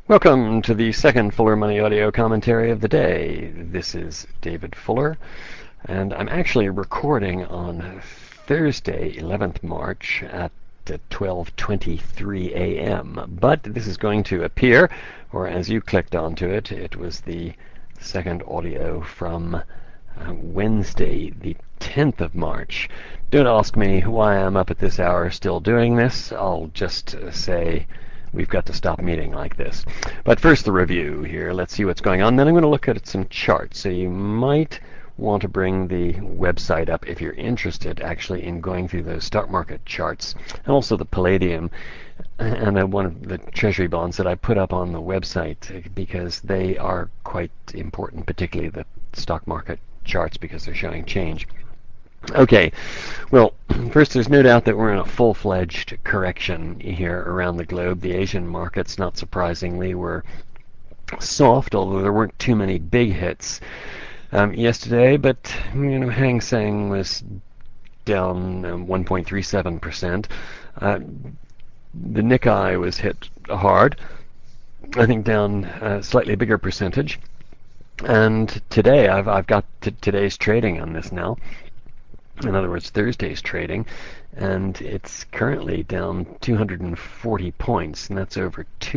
Welcome to the second Fuller Money audio commentary of the day. This is David Fuller, and I'm actually recording on Thursday, 11th March at 12:23 a.m. But this is going to appear, or as you clicked onto it, it was the second audio from Wednesday, the 10th of March. Don't ask me why I'm up at this hour still doing this. I'll just say we've got to stop meeting like this. But first the review here. Let's see what's going on. Then I'm going to look at some charts. So you might want to bring the website up if you're interested actually in going through those stock market charts and also the palladium and one of the treasury bonds that I put up on the website because they are quite important, particularly the stock market charts because they're showing change. Okay, well, first, there's no doubt that we're in a full-fledged correction here around the globe. The Asian markets, not surprisingly, were soft, although there weren't too many big hits yesterday. But Hang Seng was down 1.37%. The Nikkei was hit hard, I think down a slightly bigger percentage. And today, I've got today's trading on this now. In other words, Thursday's trading, and it's currently down 240 points, and that's over 2%,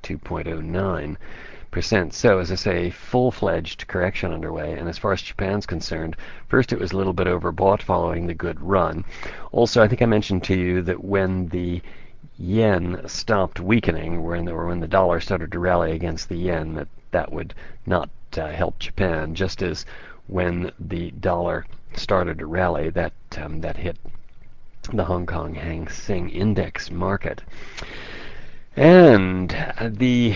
2.09%. So, as I say, full-fledged correction underway. And as far as Japan's concerned, first it was a little bit overbought following the good run. Also, I think I mentioned to you that when the yen stopped weakening, when the dollar started to rally against the yen, that would not help Japan, just as when the dollar started to rally, that hit the Hong Kong Hang Seng Index market. And the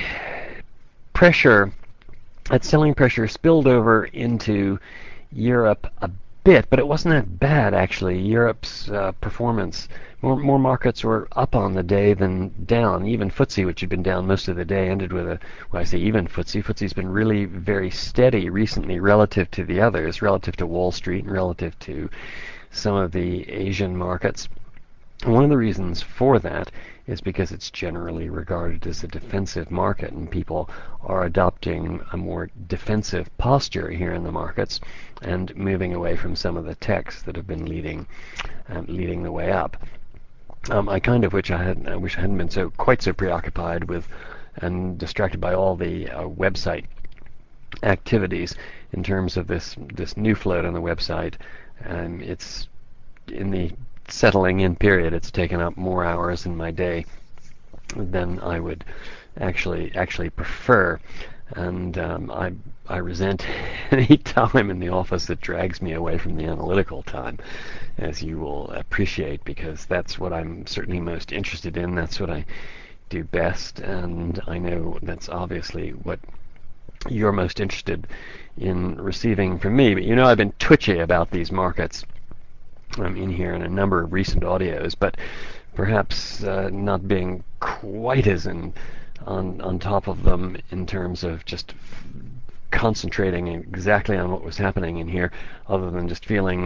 selling pressure spilled over into Europe a bit, but it wasn't that bad actually. Europe's performance, more markets were up on the day than down. Even FTSE, which had been down most of the day, ended with I say even FTSE. FTSE's been really very steady recently relative to the others, relative to Wall Street and relative to some of the Asian markets. And one of the reasons for that is because it's generally regarded as a defensive market, and people are adopting a more defensive posture here in the markets and moving away from some of the techs that have been leading the way up. I kind of wish I hadn't been quite so preoccupied with and distracted by all the website activities in terms of this new float on the website. It's in the settling in period. It's taken up more hours in my day than I would actually prefer, and I resent any time in the office that drags me away from the analytical time, as you will appreciate, because that's what I'm certainly most interested in. That's what I do best, and I know that's obviously what you're most interested in receiving from me. But I've been twitchy about these markets in here in a number of recent audios, but perhaps not being quite as on top of them in terms of just concentrating exactly on what was happening in here, other than just feeling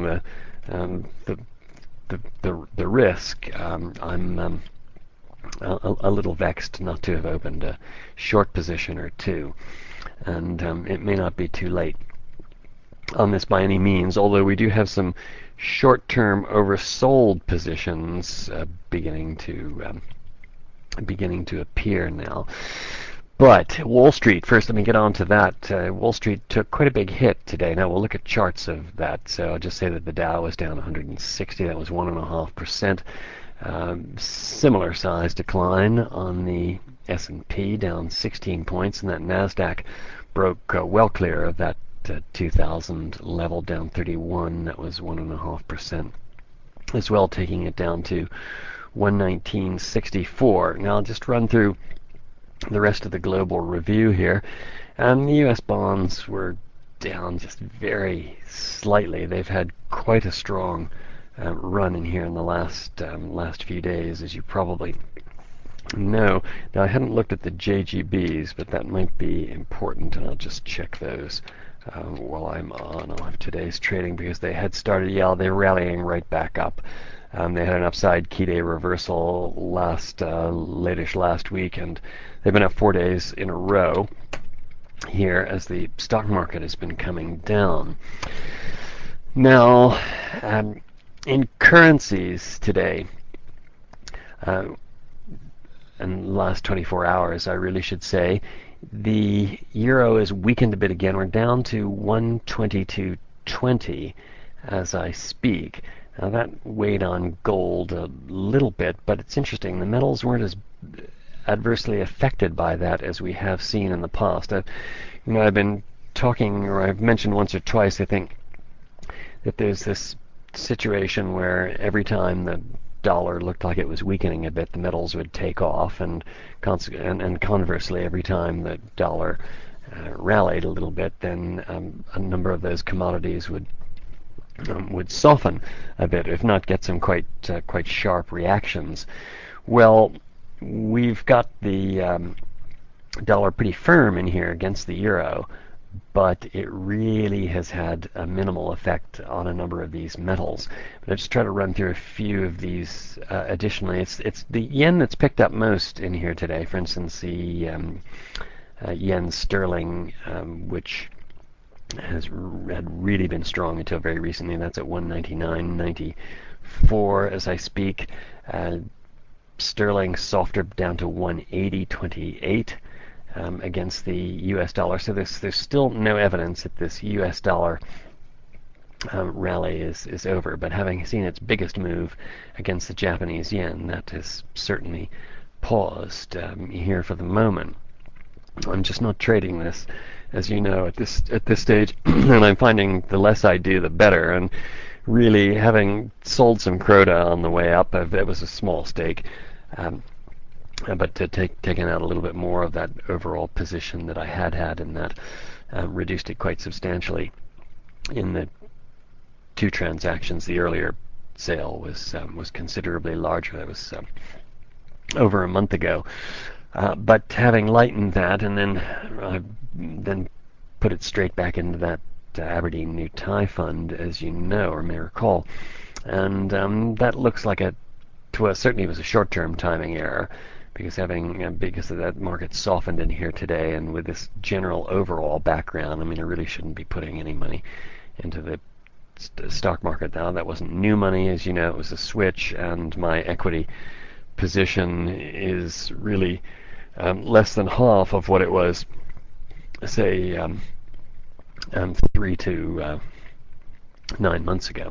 the risk. I'm a little vexed not to have opened a short position or two, and it may not be too late on this by any means, although we do have some short-term oversold positions beginning to appear now. But Wall Street, first let me get on to that. Wall Street took quite a big hit today. Now we'll look at charts of that. So I'll just say that the Dow was down 160. That was 1.5%. Similar size decline on the S&P, down 16 points, and that NASDAQ broke well clear of that 2000 level, down 31. That was 1.5% as well, taking it down to 119.64. Now I'll just run through the rest of the global review here. The U.S. bonds were down just very slightly. They've had quite a strong run in here in the last few days, as you probably know. Now I hadn't looked at the JGBs, but that might be important, and I'll just check those while I'm on today's trading, because they had started, they're rallying right back up. They had an upside key day reversal late-ish last week, and they've been up 4 days in a row here as the stock market has been coming down. Now, in currencies today, in the last 24 hours, I really should say, the euro is weakened a bit again. We're down to 122.20 as I speak. Now that weighed on gold a little bit, but it's interesting. The metals weren't as adversely affected by that as we have seen in the past. I've been talking, or I've mentioned once or twice, I think, that there's this situation where every time the dollar looked like it was weakening a bit, the metals would take off, and conversely, every time the dollar rallied a little bit, then a number of those commodities would soften a bit, if not get some quite sharp reactions. Well, we've got the dollar pretty firm in here against the euro, but it really has had a minimal effect on a number of these metals. But I'll just try to run through a few of these additionally. It's the yen that's picked up most in here today. For instance, the yen sterling, which had really been strong until very recently. That's at 199.94 as I speak. Sterling softer down to 180.28. Against the U.S. dollar. So there's still no evidence that this U.S. dollar rally is over. But having seen its biggest move against the Japanese yen, that has certainly paused here for the moment. I'm just not trading this, as you know, at this stage, and I'm finding the less I do, the better. And really, having sold some Croda on the way up, that was a small stake. But to taken out a little bit more of that overall position that I had in that, reduced it quite substantially in the two transactions. The earlier sale was considerably larger. That was over a month ago. But having lightened that, and then put it straight back into that Aberdeen New Thai fund, as you know or may recall, and that looks like certainly was a short-term timing error. Because that market softened in here today, and with this general overall background, I really shouldn't be putting any money into the stock market now. That wasn't new money, as you know. It was a switch, and my equity position is really less than half of what it was, say, 3 to 9 months ago.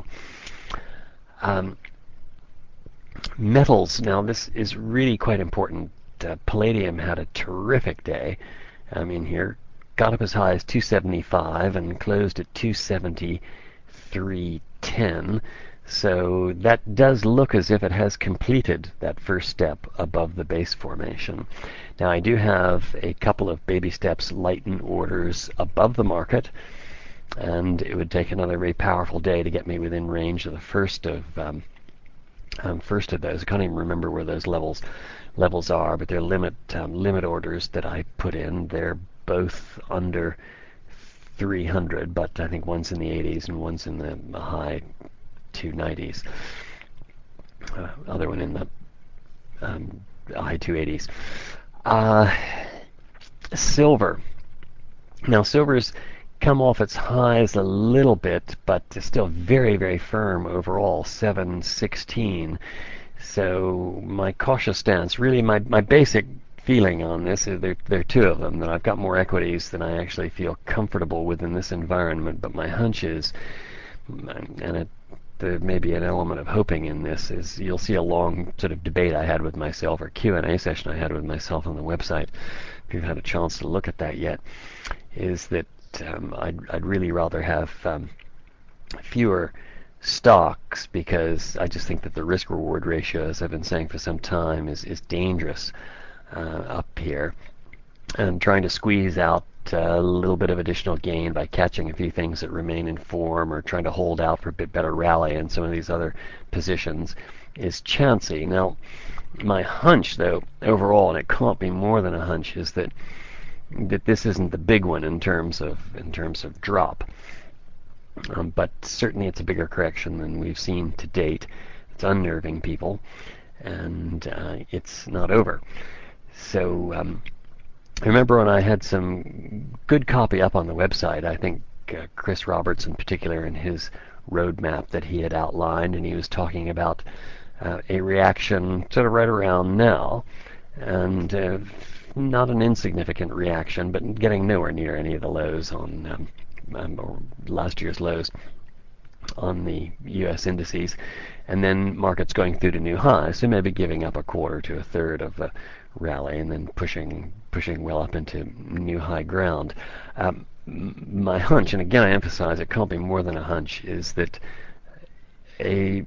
Metals, now this is really quite important. Palladium had a terrific day in here. Got up as high as 275 and closed at 273.10. So that does look as if it has completed that first step above the base formation. Now I do have a couple of baby steps lighten orders above the market, and it would take another very powerful day to get me within range of the first of those. I can't even remember where those levels are, but they're limit orders that I put in. They're both under 300, but I think one's in the 80s and one's in the high 290s. Other one in the high 280s. Silver. Now silver's come off its highs a little bit, but it's still very, very firm overall, 716. So my cautious stance, really my basic feeling on this, there are two of them, that I've got more equities than I actually feel comfortable with in this environment, but my hunch is, and there may be an element of hoping in this, is you'll see a long sort of debate I had with myself, or Q&A session I had with myself on the website, if you've had a chance to look at that yet, is that I'd really rather have fewer stocks, because I just think that the risk-reward ratio, as I've been saying for some time, is dangerous up here, and trying to squeeze out a little bit of additional gain by catching a few things that remain in form, or trying to hold out for a bit better rally in some of these other positions, is chancy. Now, my hunch, though, overall, and it can't be more than a hunch, is that this isn't the big one in terms of drop, but certainly it's a bigger correction than we've seen to date. It's unnerving people, and it's not over. So I remember when I had some good copy up on the website. I think Chris Roberts in particular, in his roadmap that he had outlined, and he was talking about a reaction sort of right around now, and not an insignificant reaction, but getting nowhere near any of the lows on or last year's lows on the U.S. indices, and then markets going through to new highs, so maybe giving up a quarter to a third of the rally, and then pushing well up into new high ground. My hunch, and again I emphasize it can't be more than a hunch, is that a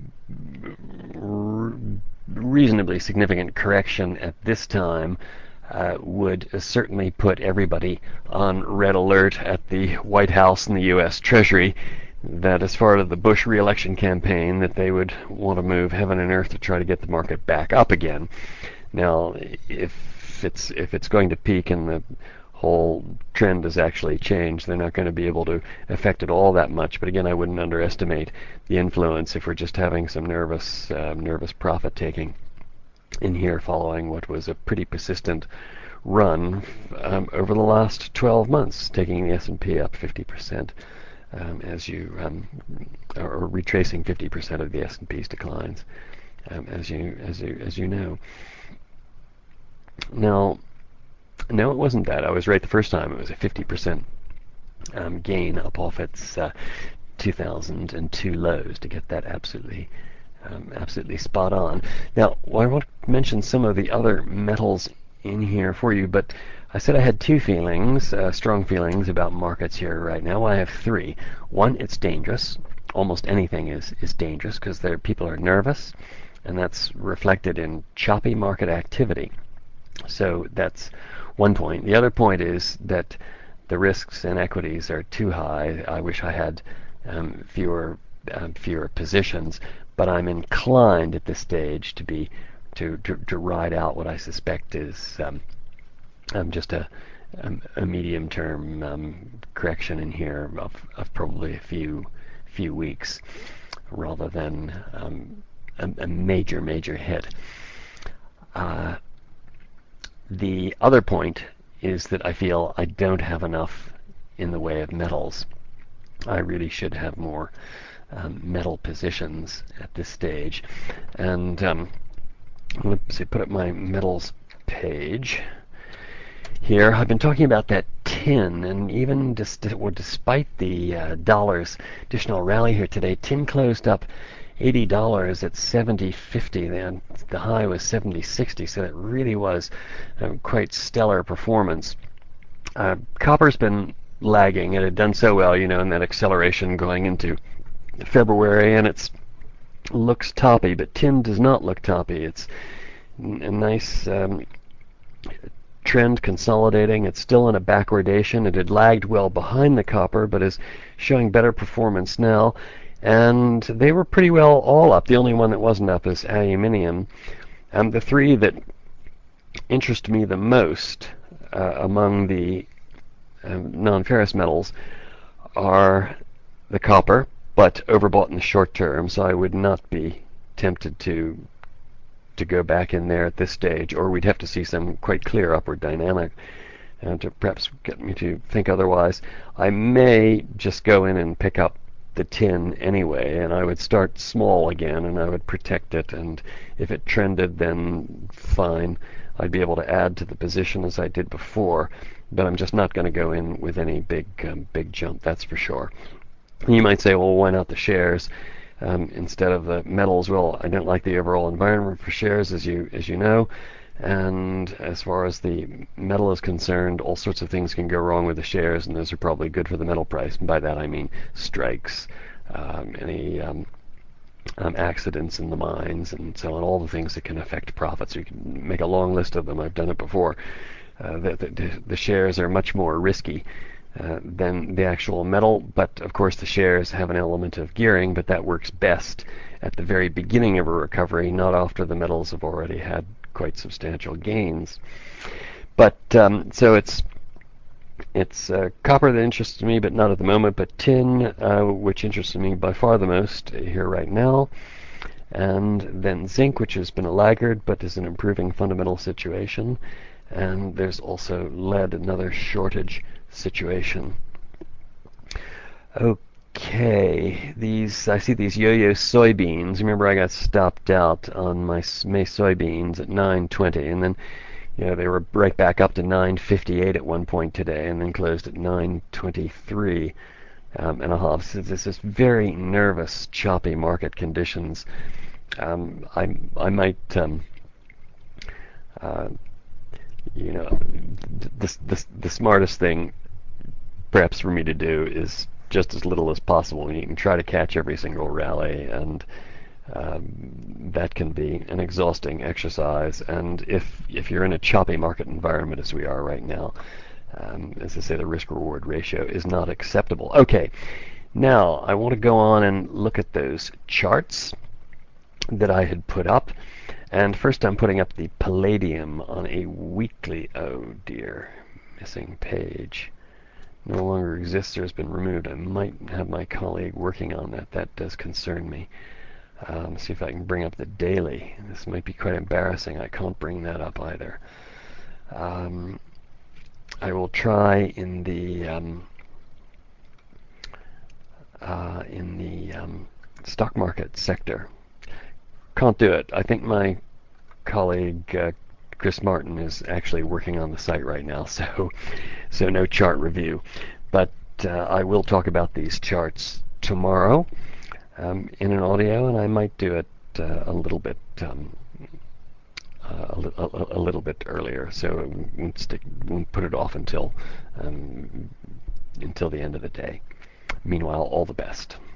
reasonably significant correction at this time would certainly put everybody on red alert at the White House and the U.S. Treasury, that as far as the Bush re-election campaign, that they would want to move heaven and earth to try to get the market back up again. Now, if it's going to peak and the whole trend has actually changed, they're not going to be able to affect it all that much. But again, I wouldn't underestimate the influence if we're just having some nervous profit taking in here following what was a pretty persistent run over the last 12 months, taking the S&P up 50%. As you or retracing 50% of the S&P's declines, as you know. Now, no, it wasn't that. I was right the first time. It was a 50% gain up off its 2002 lows to get that absolutely spot on. Now, I want to mention some of the other metals in here for you, but I said I had two feelings, strong feelings about markets here right now. Well, I have three. One, it's dangerous. Almost anything is dangerous because people are nervous, and that's reflected in choppy market activity. So that's one point. The other point is that the risks in equities are too high. I wish I had fewer positions, but I'm inclined at this stage to ride out what I suspect is just a medium-term correction in here of probably a few weeks, rather than a major hit. The other point is that I feel I don't have enough in the way of metals. I really should have more metal positions at this stage. And let's see, put up my metals page here. I've been talking about that tin, and even despite the dollar's additional rally here today, tin closed up $80 at 70.50. Then the high was 70.60, so it really was quite stellar performance. Copper's been lagging. It had done so well, in that acceleration going into February, and it looks toppy, but tin does not look toppy. It's a nice trend consolidating. It's still in a backwardation. It had lagged well behind the copper, but is showing better performance now. And they were pretty well all up. The only one that wasn't up is aluminium. The three that interest me the most among the non-ferrous metals are the copper, but overbought in the short term, so I would not be tempted to go back in there at this stage, or we'd have to see some quite clear upward dynamic to perhaps get me to think otherwise. I may just go in and pick up the tin anyway, and I would start small again, and I would protect it, and if it trended, then fine. I'd be able to add to the position as I did before, but I'm just not going to go in with any big jump, that's for sure. You might say, well, why not the shares instead of the metals? Well, I don't like the overall environment for shares, as you know, and as far as the metal is concerned, all sorts of things can go wrong with the shares, and those are probably good for the metal price. And by that I mean strikes, any accidents in the mines, and so on, all the things that can affect profits. You can make a long list of them. I've done it before. The shares are much more risky than the actual metal, but of course the shares have an element of gearing, but that works best at the very beginning of a recovery, not after the metals have already had quite substantial gains. But so it's copper that interests me, but not at the moment, but tin, which interests me by far the most here right now. And then zinc, which has been a laggard but is an improving fundamental situation. And there's also lead, another shortage situation. Okay, I see these yo-yo soybeans. Remember, I got stopped out on my May soybeans at 9.20, and then they were right back up to 9.58 at one point today, and then closed at 9.23 and a half. So this is very nervous, choppy market conditions. I might, uh, the smartest thing perhaps for me to do is just as little as possible. You can try to catch every single rally, and that can be an exhausting exercise. And if you're in a choppy market environment as we are right now, as I say, the risk-reward ratio is not acceptable. Okay, now I want to go on and look at those charts that I had put up. And first I'm putting up the palladium on a weekly. Oh dear, missing page. No longer exists or has been removed. I might have my colleague working on that. That does concern me. See if I can bring up the daily. This might be quite embarrassing. I can't bring that up either. I will try in the stock market sector. Can't do it. I think my colleague Chris Martin is actually working on the site right now, so no chart review. But I will talk about these charts tomorrow in an audio, and I might do it a little bit a little bit earlier. So won't put it off until the end of the day. Meanwhile, all the best.